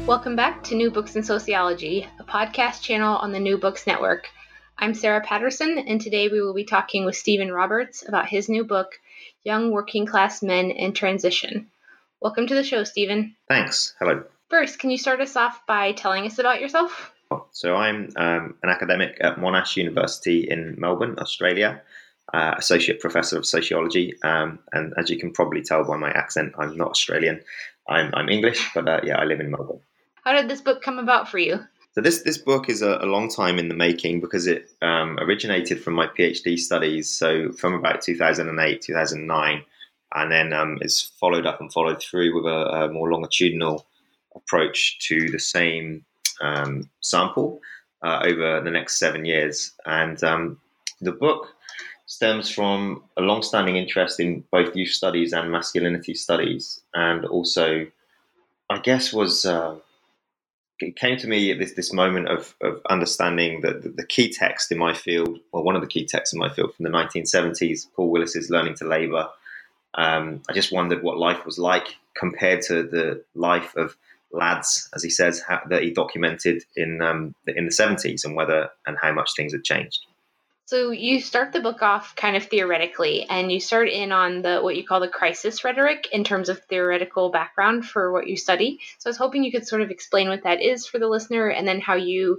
Welcome back to New Books in Sociology, a podcast channel on the New Books Network. I'm Sarah Patterson, and today we will be talking with Stephen Roberts about his new book, Young Working Class Men in Transition. Welcome to the show, Stephen. Thanks. Hello. First, can you start us off by telling us about yourself? So I'm an academic at Monash University in Melbourne, Australia, associate professor of sociology. And as you can probably tell by my accent, I'm not Australian. I'm English, but I live in Melbourne. How did this book come about for you? So this book is a long time in the making because it originated from my PhD studies, so from about 2008, 2009, and then is followed up and followed through with a more longitudinal approach to the same sample over the next 7 years. And the book stems from a long-standing interest in both youth studies and masculinity studies, and also, I guess, it came to me at this moment of understanding that the key text in my field, well, one of the key texts in my field from the 1970s, Paul Willis's Learning to Labour. I just wondered what life was like compared to the life of lads, as he says, that he documented in the 70s, and whether and how much things had changed. So you start the book off kind of theoretically, and you start in on what you call the crisis rhetoric in terms of theoretical background for what you study. So I was hoping you could sort of explain what that is for the listener, and then how you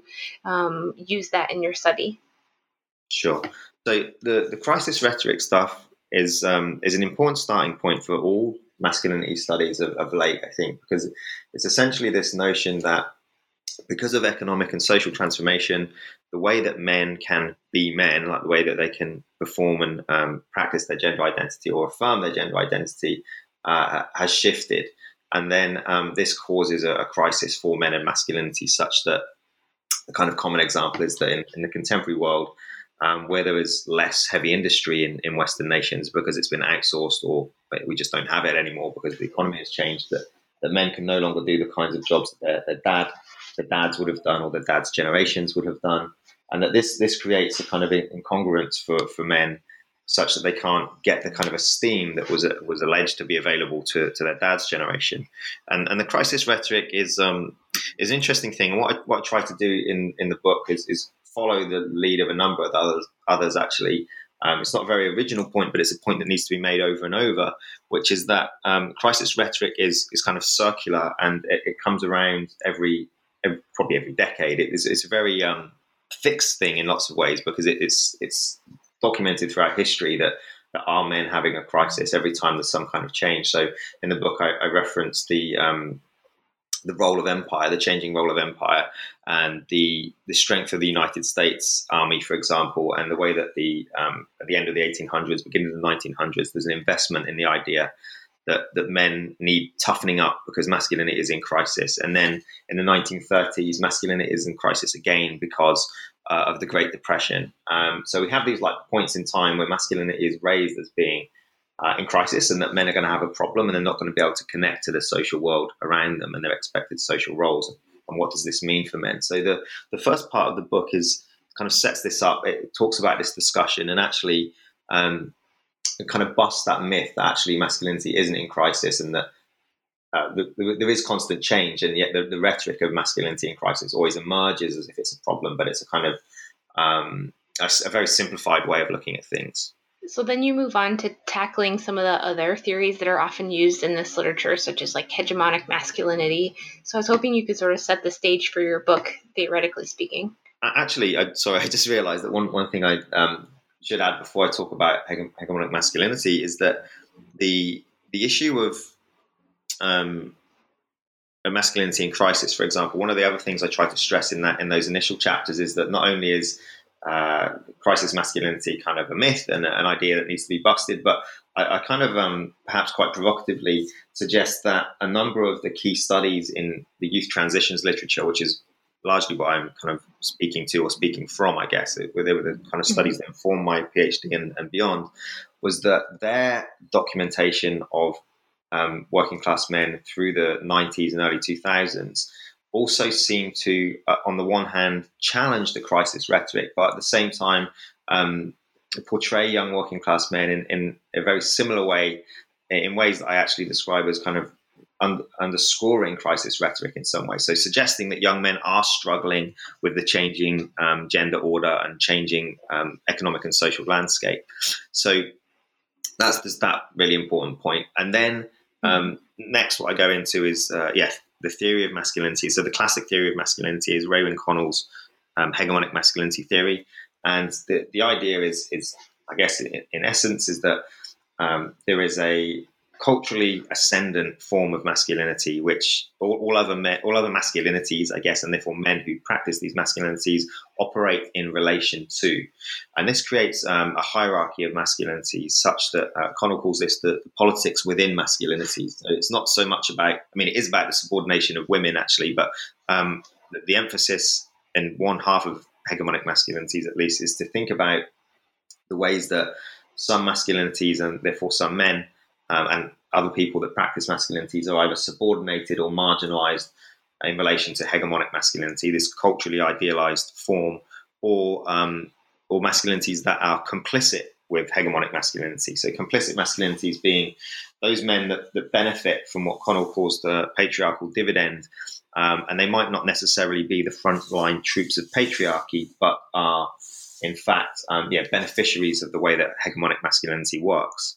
use that in your study. Sure. So the crisis rhetoric stuff is an important starting point for all masculinity studies of late, I think, because it's essentially this notion that because of economic and social transformation, the way that men can be men, like the way that they can perform and practice their gender identity or affirm their gender identity, has shifted. And then this causes a crisis for men and masculinity, such that the kind of common example is that in the contemporary world, where there is less heavy industry in Western nations because it's been outsourced, or we just don't have it anymore because the economy has changed, that men can no longer do the kinds of jobs that their dads would have done, or their dads' generations would have done, and that this creates a kind of incongruence for men, such that they can't get the kind of esteem that was alleged to be available to their dad's generation. And the crisis rhetoric is an interesting thing. And what I try to do in the book is follow the lead of a number of others actually. It's not a very original point, but it's a point that needs to be made over and over, which is that crisis rhetoric is kind of circular, and it comes around probably every decade. It's a very fixed thing in lots of ways, because it's documented throughout history that are men having a crisis every time there's some kind of change. So in the book, I reference the role of empire, the changing role of empire, and the strength of the United States Army, for example, and the way that at the end of the 1800s, beginning of the 1900s, there's an investment in the idea that men need toughening up because masculinity is in crisis. And then in the 1930s, masculinity is in crisis again because of the Great Depression. So we have these like points in time where masculinity is raised as being in crisis, and that men are going to have a problem, and they're not going to be able to connect to the social world around them and their expected social roles. And what does this mean for men? So the first part of the book is kind of sets this up. It talks about this discussion, and actually it kind of busts that myth that actually masculinity isn't in crisis, and that there is constant change, and yet the rhetoric of masculinity in crisis always emerges as if it's a problem, but it's a kind of a very simplified way of looking at things. So then you move on to tackling some of the other theories that are often used in this literature, such as like hegemonic masculinity. So I was hoping you could sort of set the stage for your book, theoretically speaking. Actually, I just realized that one thing I should add before I talk about hegemonic masculinity is that the issue of a masculinity in crisis, for example, one of the other things I try to stress in those initial chapters is that not only is crisis masculinity kind of a myth and an idea that needs to be busted, but I kind of perhaps quite provocatively suggest that a number of the key studies in the youth transitions literature, which is largely what I'm kind of speaking to or speaking from, I guess, they were the kind of studies that informed my PhD and beyond, was that their documentation of working class men through the 90s and early 2000s also seemed to, on the one hand, challenge the crisis rhetoric, but at the same time portray young working class men in a very similar way, in ways that I actually describe as kind of underscoring crisis rhetoric in some way. So suggesting that young men are struggling with the changing gender order and changing economic and social landscape. So that's just that really important point. And then next, what I go into is the theory of masculinity. So the classic theory of masculinity is Raymond Connell's hegemonic masculinity theory, and the idea is I guess in essence is that there is a culturally ascendant form of masculinity, which all other masculinities, I guess, and therefore men who practice these masculinities operate in relation to. And this creates a hierarchy of masculinities such that Connell calls this the politics within masculinity. So it's not so much about, it is about the subordination of women actually, but the emphasis in one half of hegemonic masculinities at least is to think about the ways that some masculinities and therefore some men and other people that practice masculinities are either subordinated or marginalized in relation to hegemonic masculinity, this culturally idealized form, or masculinities that are complicit with hegemonic masculinity. So complicit masculinities being those men that benefit from what Connell calls the patriarchal dividend, and they might not necessarily be the frontline troops of patriarchy, but are in fact beneficiaries of the way that hegemonic masculinity works.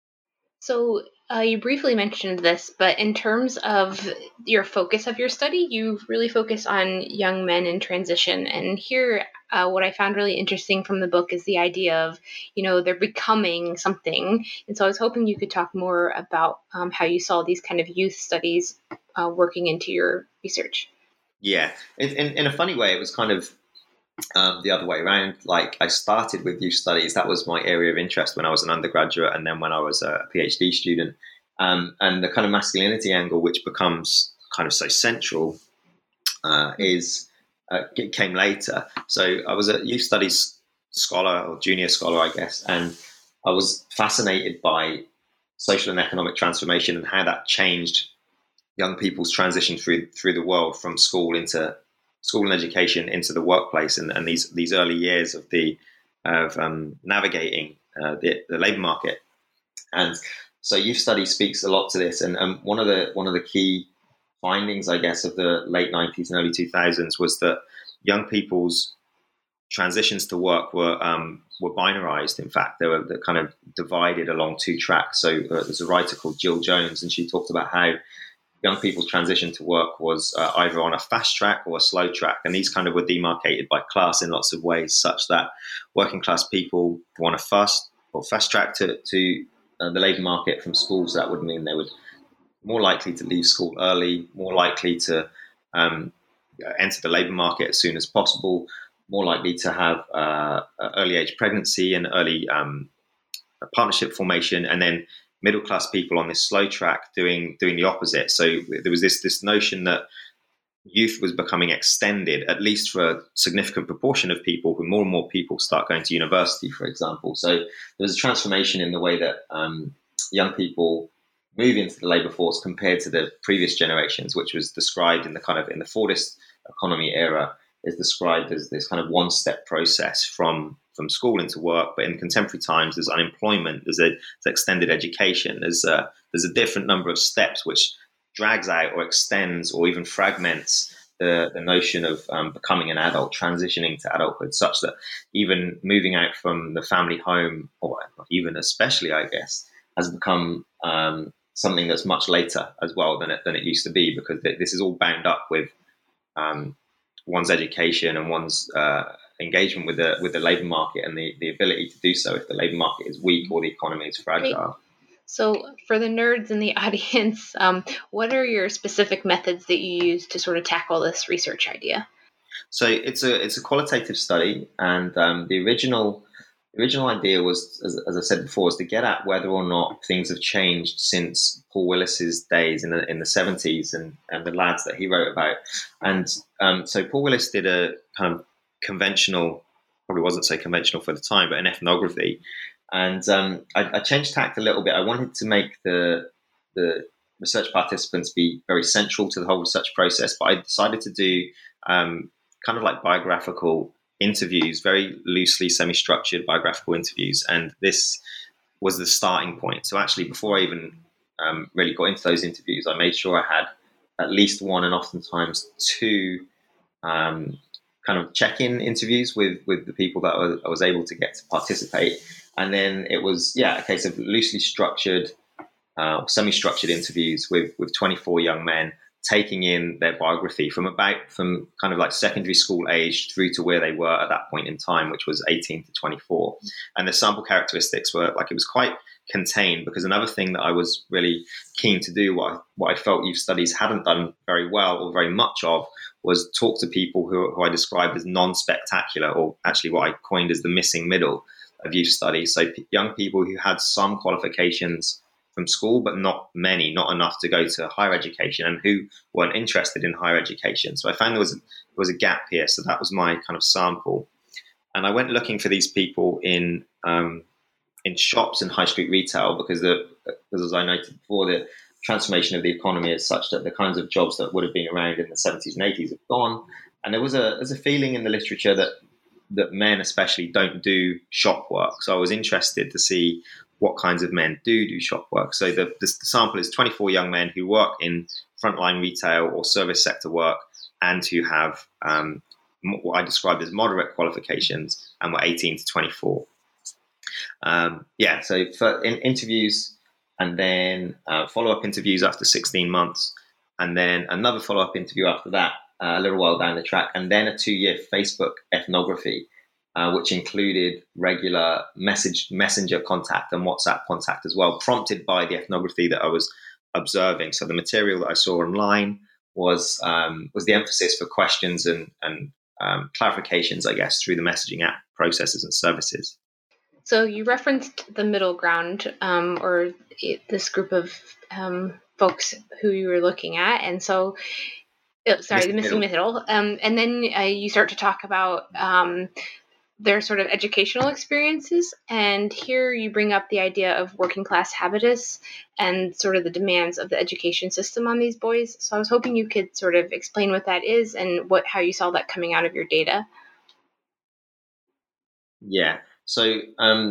So you briefly mentioned this, but in terms of your focus of your study, you really focus on young men in transition. And here, what I found really interesting from the book is the idea of, they're becoming something. And so I was hoping you could talk more about how you saw these kind of youth studies working into your research. Yeah, in a funny way, it was kind of the other way around. Like I started with youth studies. That was my area of interest when I was an undergraduate, and then when I was a PhD student. And the kind of masculinity angle, which becomes kind of so central, came later. So I was a youth studies scholar or junior scholar, I guess, and I was fascinated by social and economic transformation and how that changed young people's transition through the world from school and education into the workplace, and these early years of navigating the labor market. And so youth study speaks a lot to this. And one of the key findings, I guess, of the late 90s and early 2000s was that young people's transitions to work were binarized. In fact, they were kind of divided along two tracks. So there's a writer called Jill Jones, and she talked about how young people's transition to work was either on a fast track or a slow track. And these kind of were demarcated by class in lots of ways, such that working class people were on a fast track to the labour market from schools. That would mean they would more likely to leave school early, more likely to enter the labour market as soon as possible, more likely to have early age pregnancy and early partnership formation, and then middle class people on this slow track doing the opposite. So there was this notion that youth was becoming extended, at least for a significant proportion of people, when more and more people start going to university, for example. So there was a transformation in the way that young people move into the labour force compared to the previous generations, which was described in the Fordist economy era, is described as this kind of one-step process from school into work. But in contemporary times, there's unemployment, there's extended education, there's a different number of steps which drags out or extends or even fragments the notion of becoming an adult, transitioning to adulthood, such that even moving out from the family home, or even especially, I guess, has become something that's much later as well than it used to be, because this is all bound up with one's education and one's engagement with the labour market and the ability to do so if the labour market is weak or the economy is fragile. Right. So for the nerds in the audience, what are your specific methods that you use to sort of tackle this research idea? So it's a qualitative study, and the original idea was, as I said before, was to get at whether or not things have changed since Paul Willis's days in the 70s and the lads that he wrote about. And so Paul Willis did a kind of conventional, probably wasn't so conventional for the time, but an ethnography. And I changed tact a little bit. I wanted to make the research participants be very central to the whole research process, but I decided to do kind of like biographical interviews, very loosely semi-structured biographical interviews. And this was the starting point. So actually, before I even really got into those interviews, I made sure I had at least one and oftentimes two kind of check-in interviews with the people that I was able to get to participate. And then it was, a case of loosely structured, semi-structured interviews with 24 young men, taking in their biography from kind of like secondary school age through to where they were at that point in time, which was 18 to 24. And the sample characteristics were like, it was quite contained, because another thing that I was really keen to do, what I felt youth studies hadn't done very well or very much of, was talk to people who I described as non-spectacular, or actually what I coined as the missing middle of youth studies. So young people who had some qualifications from school, but not many, not enough to go to higher education, and who weren't interested in higher education. So I found there was a gap here. So that was my kind of sample. And I went looking for these people in shops and high street retail, because as I noted before, the transformation of the economy is such that the kinds of jobs that would have been around in the 70s and 80s have gone. And there's a feeling in the literature that men especially don't do shop work. So I was interested to see what kinds of men do shop work. So the sample is 24 young men who work in frontline retail or service sector work, and who have what I described as moderate qualifications, and were 18 to 24. So for interviews, and then follow-up interviews after 16 months, and then another follow-up interview after that, a little while down the track, and then a 2-year Facebook ethnography, which included regular messenger contact and WhatsApp contact as well, prompted by the ethnography that I was observing. So the material that I saw online was the emphasis for questions and clarifications, I guess, through the messaging app processes and services. So you referenced the middle ground, or this group of folks who you were looking at, and so the missing middle. And then you start to talk about their sort of educational experiences, and here you bring up the idea of working class habitus and sort of the demands of the education system on these boys. So I was hoping you could sort of explain what that is and how you saw that coming out of your data. Yeah. So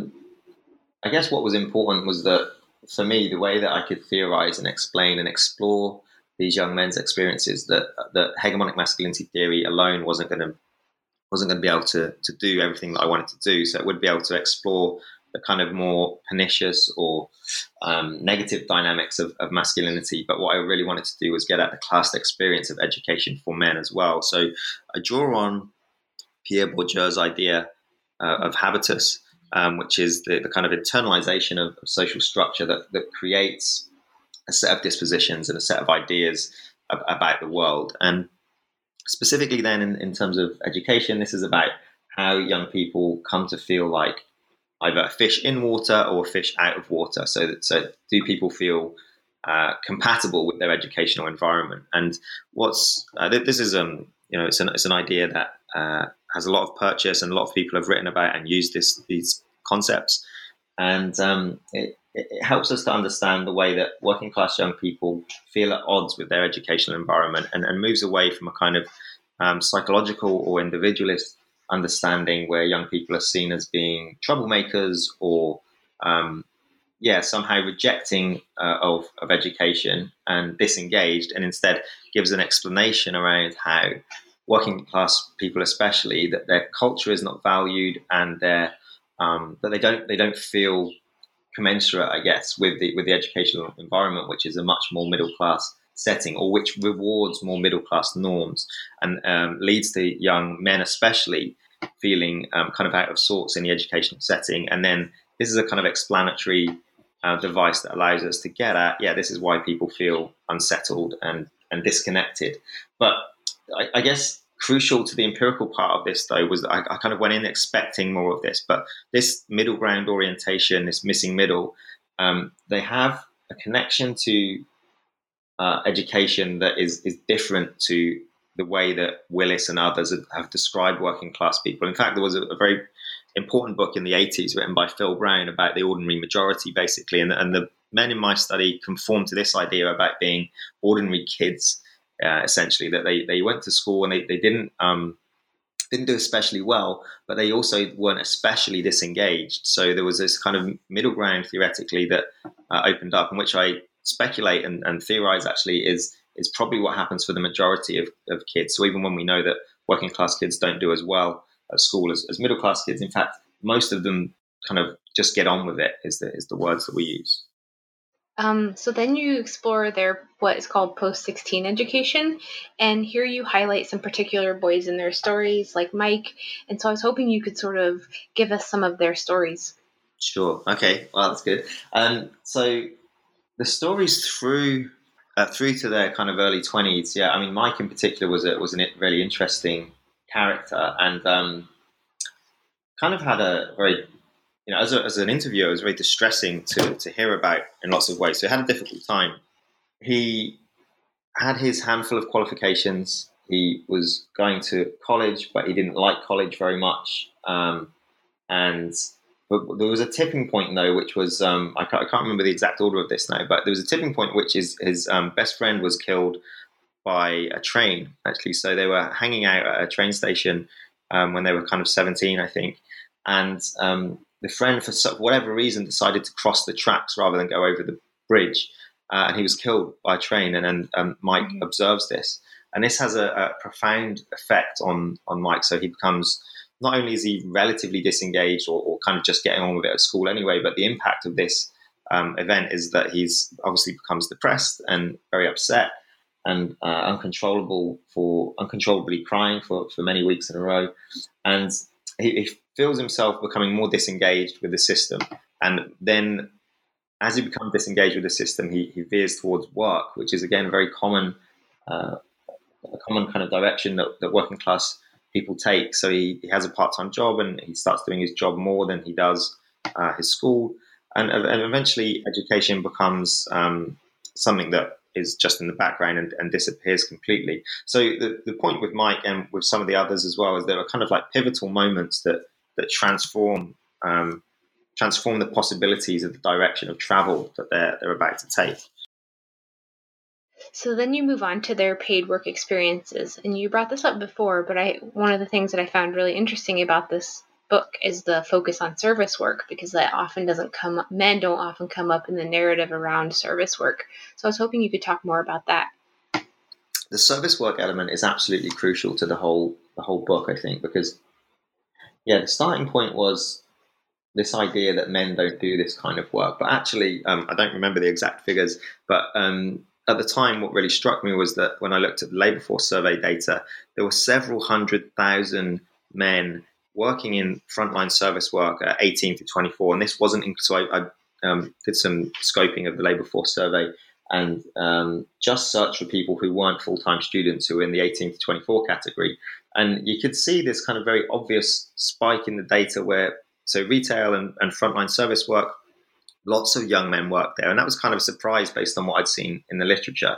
I guess what was important was that, for me, the way that I could theorize and explain and explore these young men's experiences, that hegemonic masculinity theory alone wasn't going to be able to do everything that I wanted to do. So it would be able to explore the kind of more pernicious or negative dynamics of masculinity. But what I really wanted to do was get at the class experience of education for men as well. So I draw on Pierre Bourdieu's idea of habitus, which is the kind of internalization of social structure that creates a set of dispositions and a set of ideas about the world. And specifically then in terms of education, this is about how young people come to feel like either a fish in water or a fish out of water. So do people feel compatible with their educational environment? And this is it's an idea that has a lot of purchase, and a lot of people have written about and used these concepts, and it helps us to understand the way that working class young people feel at odds with their educational environment, and moves away from a kind of psychological or individualist understanding where young people are seen as being troublemakers or somehow rejecting of education and disengaged, and instead gives an explanation around how working class people, especially, that their culture is not valued, and that they don't feel commensurate, I guess, with the educational environment, which is a much more middle class setting, or which rewards more middle class norms, and leads to young men, especially, feeling kind of out of sorts in the educational setting. And then this is a kind of explanatory device that allows us to get at, this is why people feel unsettled and disconnected. But I guess crucial to the empirical part of this, though, was that I kind of went in expecting more of this. But this middle ground orientation, this missing middle, they have a connection to education that is different to the way that Willis and others have described working class people. In fact, there was a very important book in the 80s written by Phil Brown about the ordinary majority, basically. And the men in my study conformed to this idea about being ordinary kids, essentially, that they went to school and they didn't do especially well, but they also weren't especially disengaged. So there was this kind of middle ground, theoretically, that opened up, in which I speculate and theorize actually is probably what happens for the majority of kids. So even when we know that working class kids don't do as well at school as middle class kids, in fact, most of them kind of just get on with it is the words that we use. So then you explore their what is called post-16 education, and here you highlight some particular boys in their stories, like Mike. And so I was hoping you could sort of give us some of their stories. Sure. Okay. Well, that's good. So the stories through to their kind of early 20s. Yeah, I mean, Mike in particular was a really interesting character, and kind of had a very, as an interviewer, it was very distressing to hear about in lots of ways. So he had a difficult time. He had his handful of qualifications. He was going to college, but he didn't like college very much. But there was a tipping point, though, which was, I can't remember the exact order of this now, but there was a tipping point which his best friend was killed by a train, actually. So they were hanging out at a train station when they were kind of 17, I think. And the friend, for whatever reason, decided to cross the tracks rather than go over the bridge. And he was killed by a train. And then Mike observes this. And this has a profound effect on Mike. So he becomes, not only is he relatively disengaged or kind of just getting on with it at school anyway, but the impact of this event is that he's obviously becomes depressed and very upset and uncontrollably crying for many weeks in a row. And he feels himself becoming more disengaged with the system. And then as he becomes disengaged with the system, he veers towards work, which is, again, a very common kind of direction that working class people take. So he has a part-time job, and he starts doing his job more than he does his school. And eventually education becomes something that is just in the background and disappears completely. So the point with Mike and with some of the others as well is there are kind of like pivotal moments that transform the possibilities of the direction of travel that they're about to take. So then you move on to their paid work experiences, and you brought this up before, but one of the things that I found really interesting about this book is the focus on service work, because that often doesn't come up. Men don't often come up in the narrative around service work. So I was hoping you could talk more about that. The service work element is absolutely crucial to the whole book, I think, because the starting point was this idea that men don't do this kind of work. But actually, I don't remember the exact figures, but at the time, what really struck me was that when I looked at the labour force survey data, there were several 100,000 men working in frontline service work at 18 to 24. And this wasn't, so I did some scoping of the labour force survey and just searched for people who weren't full-time students who were in the 18 to 24 category. And you could see this kind of very obvious spike in the data where, so retail and frontline service work, lots of young men worked there. And that was kind of a surprise based on what I'd seen in the literature.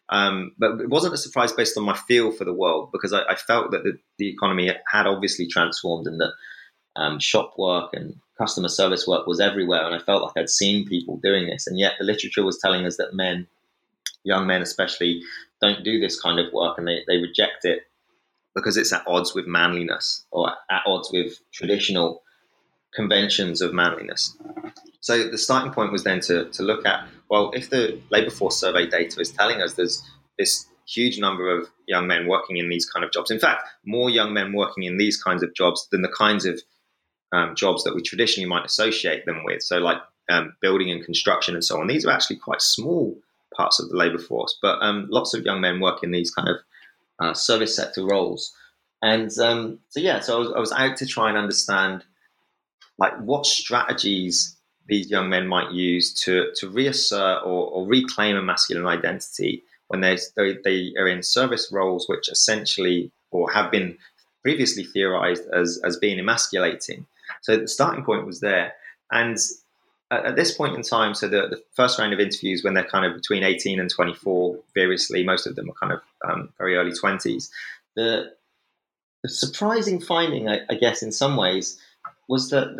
But it wasn't a surprise based on my feel for the world, because I felt that the economy had obviously transformed, and that shop work and customer service work was everywhere. And I felt like I'd seen people doing this. And yet the literature was telling us that men, young men especially, don't do this kind of work, and they reject it because it's at odds with manliness, or at odds with traditional conventions of manliness. So the starting point was then to look at, well, if the labour force survey data is telling us there's this huge number of young men working in these kind of jobs, in fact, more young men working in these kinds of jobs than the kinds of jobs that we traditionally might associate them with, so like building and construction and so on. These are actually quite small parts of the labour force, but lots of young men work in these kind of service sector roles. And so I was out to try and understand like what strategies these young men might use to reassert or reclaim a masculine identity when they are in service roles which essentially, or have been previously theorized as being emasculating. So the starting point was there. And at this point in time, so the first round of interviews, when they're kind of between 18 and 24, variously, most of them are kind of very early 20s. The surprising finding, I guess, in some ways, was that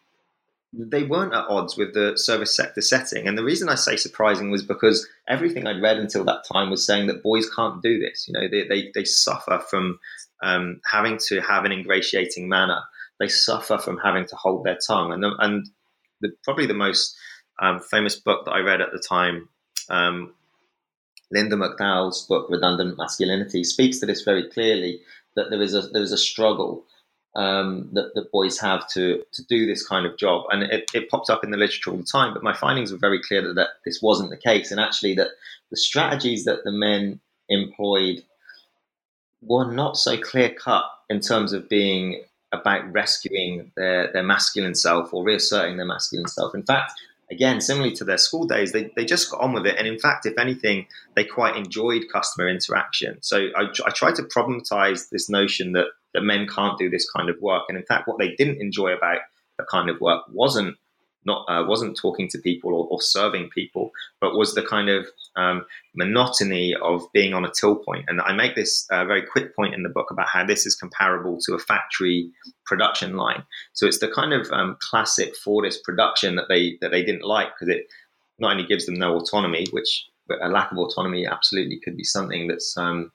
they weren't at odds with the service sector setting. And the reason I say surprising was because everything I'd read until that time was saying that boys can't do this. You know, they suffer from having to have an ingratiating manner. They suffer from having to hold their tongue. And probably the most famous book that I read at the time Linda McDowell's book Redundant Masculinity speaks to this very clearly, that there is a struggle that boys have to do this kind of job, and it pops up in the literature all the time. But my findings were very clear that this wasn't the case, and actually that the strategies that the men employed were not so clear cut in terms of being about rescuing their masculine self or reasserting their masculine self. In fact, again, similarly to their school days, they just got on with it. And in fact, if anything, they quite enjoyed customer interaction. So I tried to problematize this notion that men can't do this kind of work. And in fact, what they didn't enjoy about the kind of work wasn't talking to people or serving people, but was the kind of monotony of being on a till point. And I make this very quick point in the book about how this is comparable to a factory production line. So it's the kind of classic Fordist production that they didn't like, because it not only gives them no autonomy, which a lack of autonomy absolutely could be something that's something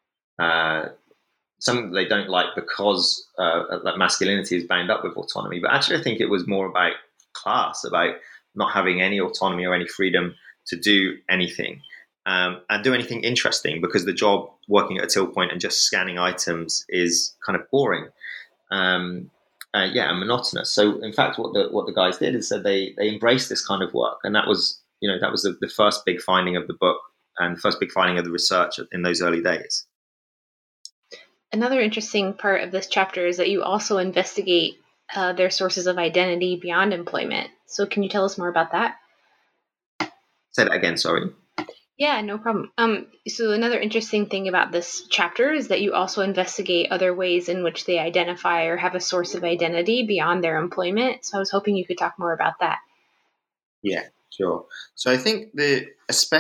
that they don't like, because that masculinity is bound up with autonomy. But actually, I think it was more about class, about not having any autonomy or any freedom to do anything and do anything interesting, because the job working at a till point and just scanning items is kind of boring, and monotonous. So in fact, what the guys did is that they embraced this kind of work, and that was the first big finding of the book and the first big finding of the research in those early days. Another interesting part of this chapter is that you also investigate their sources of identity beyond employment. So can you tell us more about that? Say that again, sorry. Yeah, no problem. So another interesting thing about this chapter is that you also investigate other ways in which they identify or have a source of identity beyond their employment. So I was hoping you could talk more about that. Yeah, sure. So I think that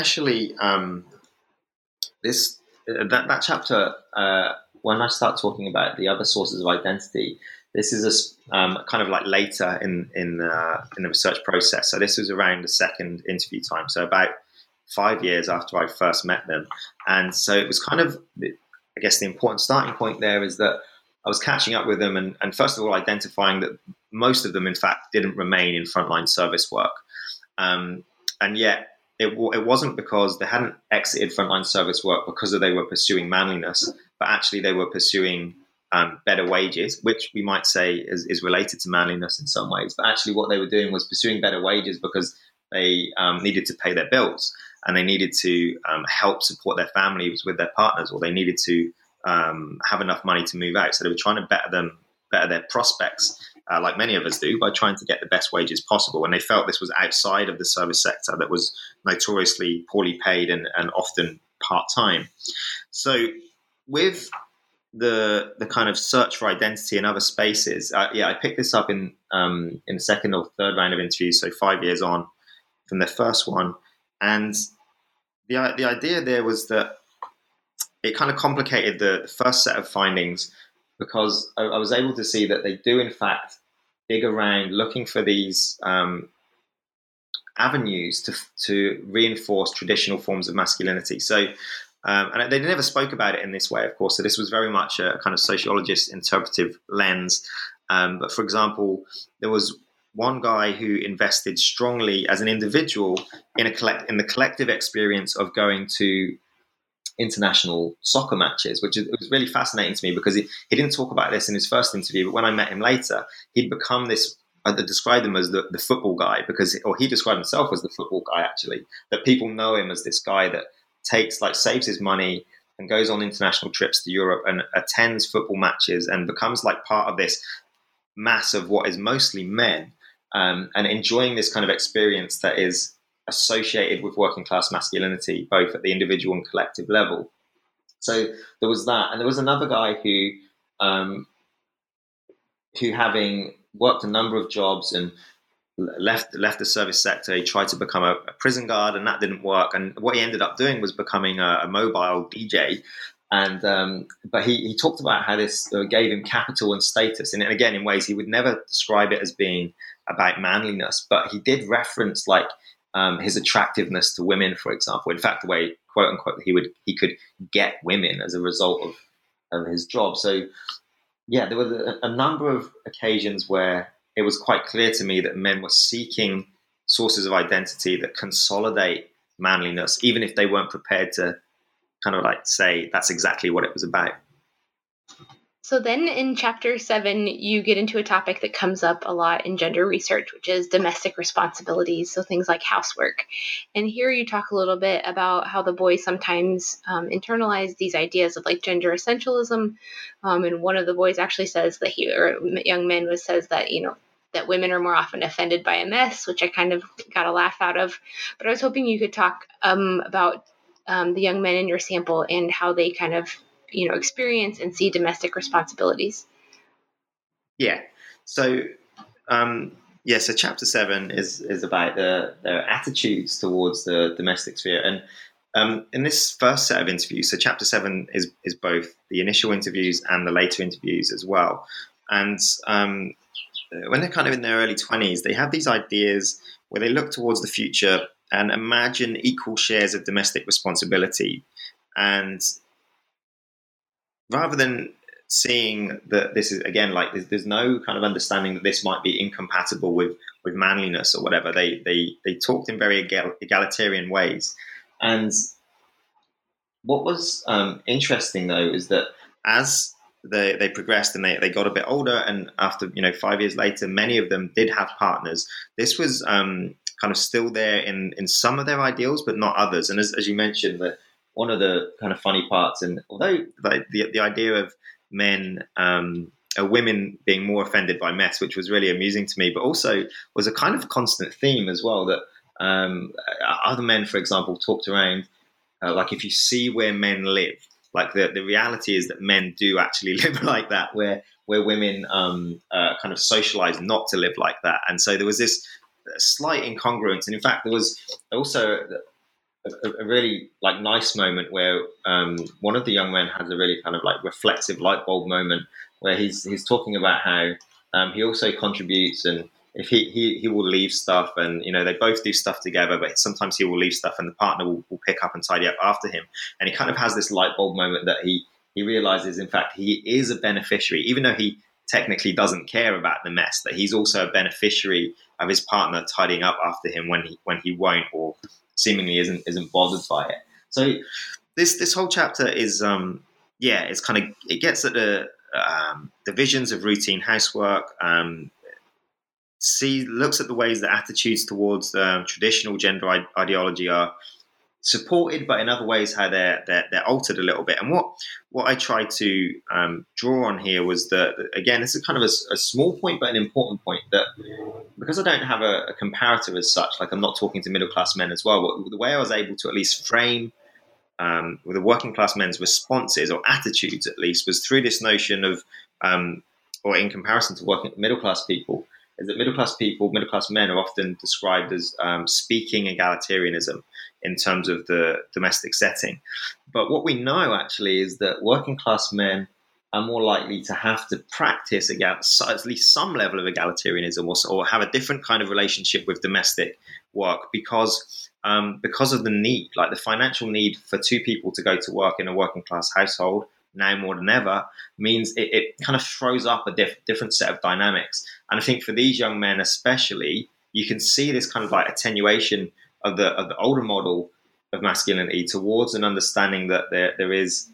chapter, when I start talking about the other sources of identity, this is kind of like later in the research process. So this was around the second interview time, so about 5 years after I first met them. And so it was kind of, I guess, the important starting point there is that I was catching up with them and first of all identifying that most of them, in fact, didn't remain in frontline service work. And yet it wasn't because they hadn't exited frontline service work because they were pursuing manliness, but actually they were pursuing better wages, which we might say is related to manliness in some ways. But actually what they were doing was pursuing better wages because they needed to pay their bills, and they needed to help support their families with their partners, or they needed to have enough money to move out. So they were trying to better their prospects, like many of us do, by trying to get the best wages possible. And they felt this was outside of the service sector that was notoriously poorly paid and often part-time. So with the kind of search for identity in other spaces, I picked this up in the second or third round of interviews, so 5 years on from the first one. And the idea there was that it kind of complicated the first set of findings, because I was able to see that they do, in fact, dig around looking for these avenues to reinforce traditional forms of masculinity. So, and they never spoke about it in this way, of course. So this was very much a kind of sociologist interpretive lens. But for example, there was one guy who invested strongly as an individual in the collective experience of going to international soccer matches, which was really fascinating to me, because he didn't talk about this in his first interview, but when I met him later, he'd become this. I described him as the football guy, or he described himself as the football guy, actually, that people know him as this guy that saves his money and goes on international trips to Europe and attends football matches and becomes like part of this mass of what is mostly men, and enjoying this kind of experience that is associated with working class masculinity, both at the individual and collective level. So there was that, and there was another guy who having worked a number of jobs and left the service sector, he tried to become a prison guard, and that didn't work. And what he ended up doing was becoming a mobile DJ. And but he talked about how this gave him capital and status, and again in ways he would never describe it as being about manliness, but he did reference like his attractiveness to women, for example. In fact, the way, quote unquote, he could get women as a result of his job. So yeah, there were a number of occasions where it was quite clear to me that men were seeking sources of identity that consolidate manliness, even if they weren't prepared to kind of like say that's exactly what it was about. So then in chapter 7, you get into a topic that comes up a lot in gender research, which is domestic responsibilities. So things like housework. And here you talk a little bit about how the boys sometimes internalize these ideas of like gender essentialism. And one of the boys actually says that young man says that, that women are more often offended by a mess, which I kind of got a laugh out of. But I was hoping you could talk about the young men in your sample and how they kind of experience and see domestic responsibilities. Yeah. So, so chapter 7 is about their attitudes towards the domestic sphere. And in this first set of interviews, so chapter 7 is both the initial interviews and the later interviews as well. And when they're kind of in their early 20s, they have these ideas where they look towards the future and imagine equal shares of domestic responsibility. And rather than seeing that this is, again, like there's no kind of understanding that this might be incompatible with manliness or whatever, they talked in very egalitarian ways. And what was interesting, though, is that as they progressed and they got a bit older, and after 5 years later, many of them did have partners. This was kind of still there in some of their ideals, but not others. And as you mentioned, that one of the kind of funny parts, and although the idea of women being more offended by mess, which was really amusing to me, but also was a kind of constant theme as well, that other men, for example, talked around like if you see where men live, like the reality is that men do actually live like that, where women kind of socialize not to live like that. And so there was this slight incongruence. And in fact, there was also a really like nice moment where one of the young men has a really kind of like reflexive light bulb moment where he's talking about how he also contributes, and if he will leave stuff, and they both do stuff together, but sometimes he will leave stuff and the partner will pick up and tidy up after him. And he kind of has this light bulb moment that he realizes, in fact, he is a beneficiary, even though he technically doesn't care about the mess, that he's also a beneficiary of his partner tidying up after him when he won't, or seemingly isn't bothered by it. So this whole chapter is it's kind of, it gets at the visions of routine housework, looks at the ways that attitudes towards traditional gender ideology are supported, but in other ways how they're altered a little bit. And what I tried to draw on here was that, again, this is kind of a small point, but an important point, that because I don't have a comparative as such, like I'm not talking to middle class men as well, but the way I was able to at least frame with the working class men's responses or attitudes, at least, was through this notion of, or in comparison to working middle class people, is that middle class men are often described as speaking egalitarianism in terms of the domestic setting. But what we know actually is that working class men are more likely to have to practice at least some level of egalitarianism, or have a different kind of relationship with domestic work because of the need, like the financial need for two people to go to work in a working class household now more than ever, means it kind of throws up a different set of dynamics. And I think for these young men especially, you can see this kind of like attenuation of the older model of masculinity towards an understanding that there is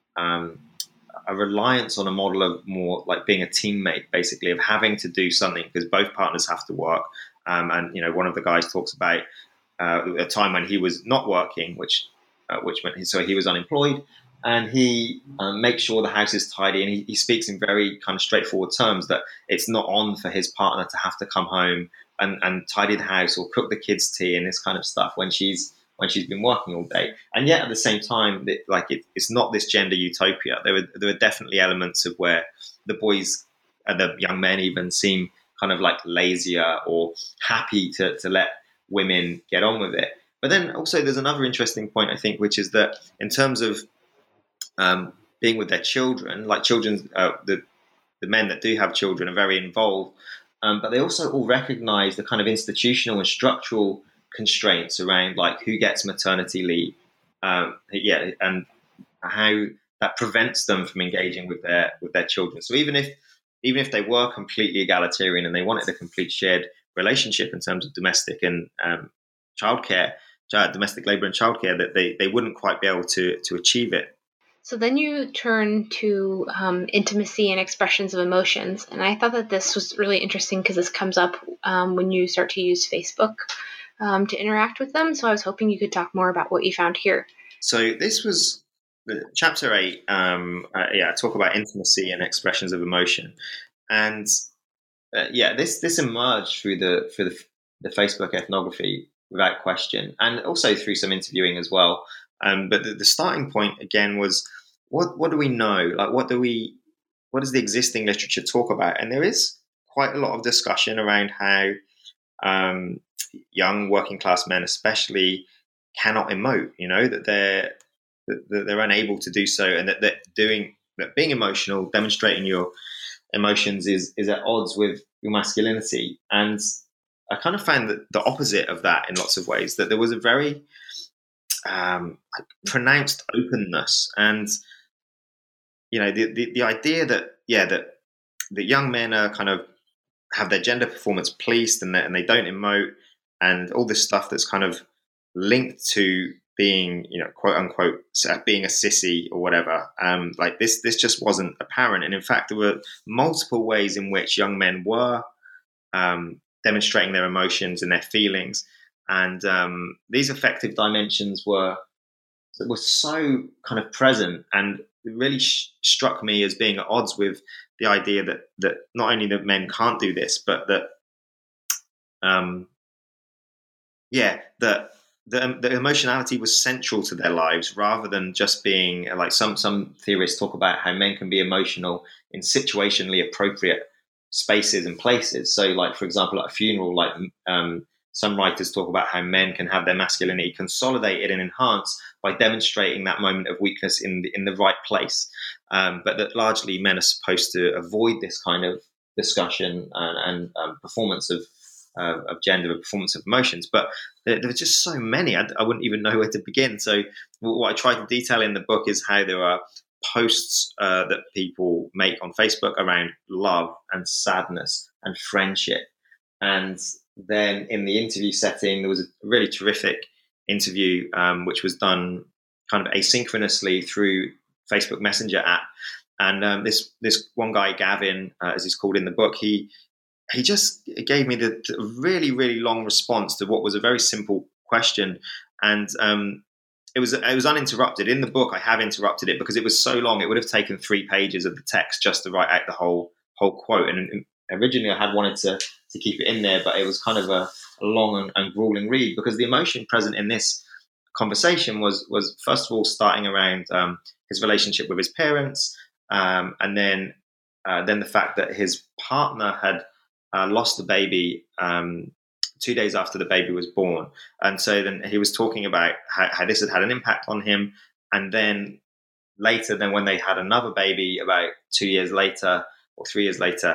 a reliance on a model of more like being a teammate, basically, of having to do something because both partners have to work. And one of the guys talks about a time when he was not working, which meant so he was unemployed, and he makes sure the house is tidy, and he speaks in very kind of straightforward terms that it's not on for his partner to have to come home and tidy the house or cook the kids' tea and this kind of stuff when she's been working all day. And yet at the same time, it's not this gender utopia. There were definitely elements of where the boys and the young men even seem kind of like lazier or happy to let women get on with it. But then also there's another interesting point, I think, which is that in terms of being with their children, like children, the men that do have children are very involved, but they also all recognize the kind of institutional and structural constraints around like who gets maternity leave, and how that prevents them from engaging with their children. So even if they were completely egalitarian and they wanted a complete shared relationship in terms of domestic and childcare, domestic labour and childcare, that they wouldn't quite be able to achieve it. So then you turn to intimacy and expressions of emotions. And I thought that this was really interesting because this comes up when you start to use Facebook to interact with them. So I was hoping you could talk more about what you found here. So this was chapter 8. Talk about intimacy and expressions of emotion. And this emerged through the Facebook ethnography without question, and also through some interviewing as well. But the starting point again was what do we know? Like what does the existing literature talk about? And there is quite a lot of discussion around how young working class men, especially, cannot emote. That they're unable to do so, and that being emotional, demonstrating your emotions is at odds with your masculinity. And I kind of found that the opposite of that in lots of ways, that there was a very pronounced openness, and the idea that the young men are kind of have their gender performance policed, and they don't emote, and all this stuff that's kind of linked to being, quote unquote, being a sissy or whatever. Like this just wasn't apparent. And in fact, there were multiple ways in which young men were demonstrating their emotions and their feelings. And these affective dimensions were so kind of present, and it really struck me as being at odds with the idea that not only that men can't do this, but that the emotionality was central to their lives, rather than just being like some theorists talk about how men can be emotional in situationally appropriate spaces and places. So, like for example, at a funeral, like some writers talk about how men can have their masculinity consolidated and enhanced by demonstrating that moment of weakness in the right place. But that largely men are supposed to avoid this kind of discussion and performance of gender, performance of emotions. But there were just so many, I wouldn't even know where to begin. So what I try to detail in the book is how there are posts that people make on Facebook around love and sadness and friendship. And then in the interview setting, there was a really terrific interview which was done kind of asynchronously through Facebook Messenger app. And this one guy, Gavin, as he's called in the book, he just gave me the really, really long response to what was a very simple question. And it was uninterrupted. In the book, I have interrupted it because it was so long. It would have taken 3 pages of the text just to write out the whole quote. And originally I had wanted to keep it in there, but it was kind of a long and grueling read, because the emotion present in this conversation was first of all starting around his relationship with his parents, and then the fact that his partner had lost the baby 2 days after the baby was born. And so then he was talking about how this had an impact on him. And then later, when they had another baby about 2 years later or 3 years later,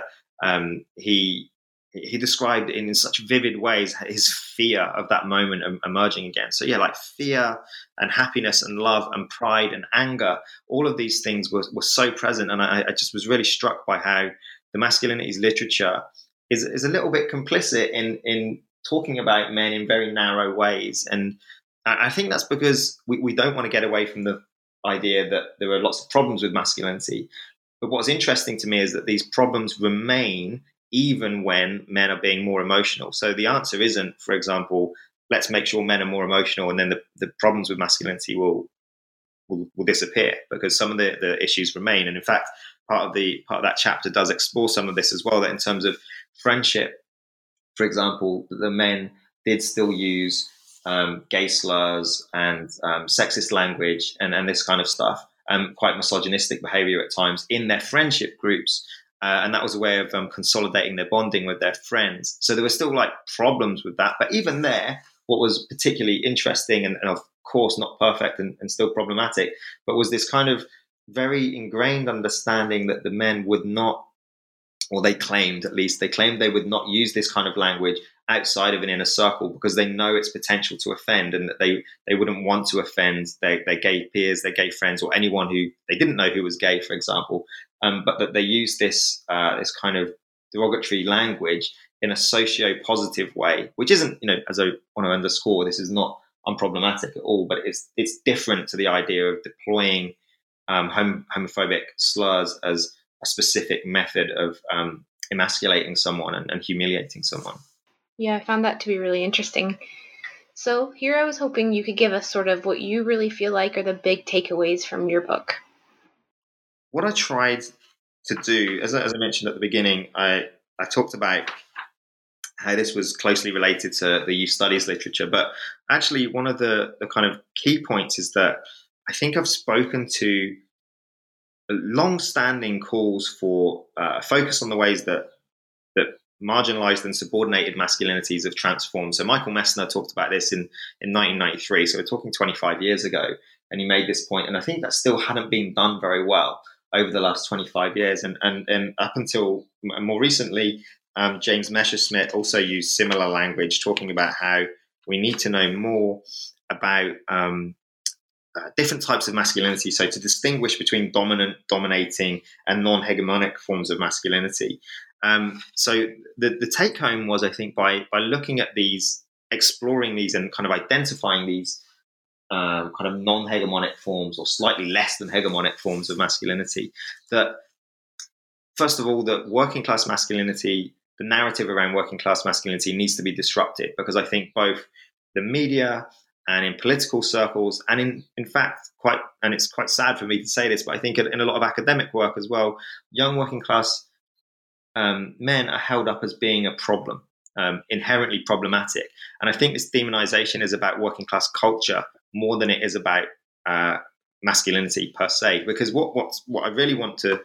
he described in such vivid ways his fear of that moment emerging again. So like fear and happiness and love and pride and anger, all of these things were so present. And I just was really struck by how the masculinities literature is a little bit complicit in talking about men in very narrow ways. And I think that's because we don't want to get away from the idea that there are lots of problems with masculinity. But what's interesting to me is that these problems remain even when men are being more emotional. So the answer isn't, for example, let's make sure men are more emotional and then the problems with masculinity will disappear, because some of the issues remain. And in fact, part of that chapter does explore some of this as well, that in terms of friendship, for example, the men did still use gay slurs and sexist language and this kind of stuff, quite misogynistic behavior at times in their friendship groups. And that was a way of consolidating their bonding with their friends. So there were still like problems with that. But even there, what was particularly interesting and of course not perfect and still problematic, but was this kind of very ingrained understanding that the men would not, or they claimed they would not use this kind of language outside of an inner circle, because they know its potential to offend, and that they wouldn't want to offend their gay peers, their gay friends, or anyone who they didn't know who was gay, for example. But that they use this kind of derogatory language in a socio-positive way, which isn't, as I want to underscore, this is not unproblematic at all, but it's different to the idea of deploying homophobic slurs as a specific method of emasculating someone and humiliating someone. Yeah, I found that to be really interesting. So here I was hoping you could give us sort of what you really feel like are the big takeaways from your book. What I tried to do, as I mentioned at the beginning, I talked about how this was closely related to the youth studies literature, but actually one of the kind of key points is that I think I've spoken to long-standing calls for focus on the ways that marginalized and subordinated masculinities have transformed. So Michael Messner talked about this in 1993. So we're talking 25 years ago, and he made this point, and I think that still hadn't been done very well over the last 25 years. And up until more recently, James Messerschmidt also used similar language, talking about how we need to know more about different types of masculinity. So to distinguish between dominant, dominating, and non-hegemonic forms of masculinity. So the take home was, I think, by looking at these, exploring these, and kind of identifying these kind of non-hegemonic forms or slightly less than hegemonic forms of masculinity, that first of all, that working class masculinity, the narrative around working class masculinity needs to be disrupted, because I think both the media and in political circles, and in fact, and it's quite sad for me to say this, but I think in a lot of academic work as well, young working class men are held up as being a problem, inherently problematic. And I think this demonization is about working class culture more than it is about masculinity per se. Because what I really want to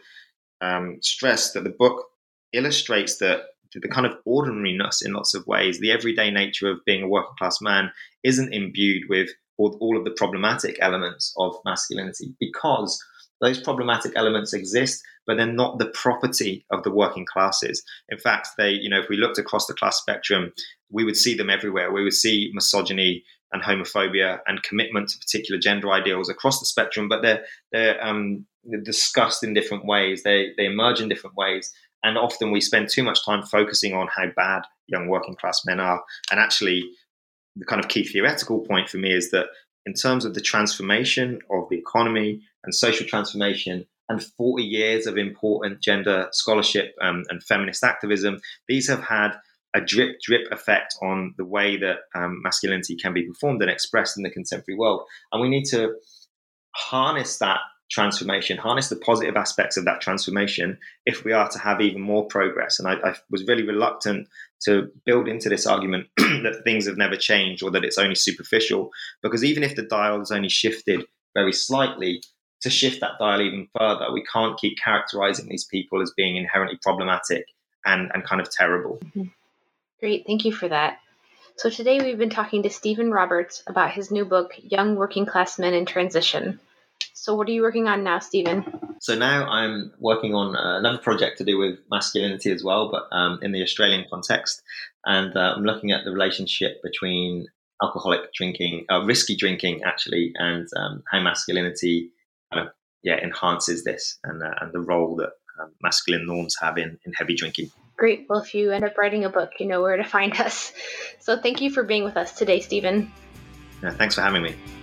stress, that the book illustrates that the kind of ordinariness in lots of ways, the everyday nature of being a working class man isn't imbued with all of the problematic elements of masculinity, because those problematic elements exist, but they're not the property of the working classes. In fact, if we looked across the class spectrum, we would see them everywhere. We would see misogyny and homophobia and commitment to particular gender ideals across the spectrum, but they're discussed in different ways. They emerge in different ways. And often we spend too much time focusing on how bad young working class men are. And actually, the kind of key theoretical point for me is that in terms of the transformation of the economy and social transformation and 40 years of important gender scholarship and feminist activism, these have had a drip effect on the way that masculinity can be performed and expressed in the contemporary world. And we need to harness that transformation, harness the positive aspects of that transformation if we are to have even more progress. And I was really reluctant to build into this argument that things have never changed or that it's only superficial, because even if the dial has only shifted very slightly, to shift that dial even further, we can't keep characterizing these people as being inherently problematic and kind of terrible. Mm-hmm. Great, thank you for that. So today we've been talking to Stephen Roberts about his new book, Young Working Class Men in Transition. So what are you working on now, Stephen? So now I'm working on another project to do with masculinity as well, but in the Australian context. And I'm looking at the relationship between alcoholic drinking, risky drinking actually, and how masculinity kind of enhances this and the role that masculine norms have in heavy drinking. Great. Well, if you end up writing a book, you know where to find us. So thank you for being with us today, Stephen. Thanks for having me.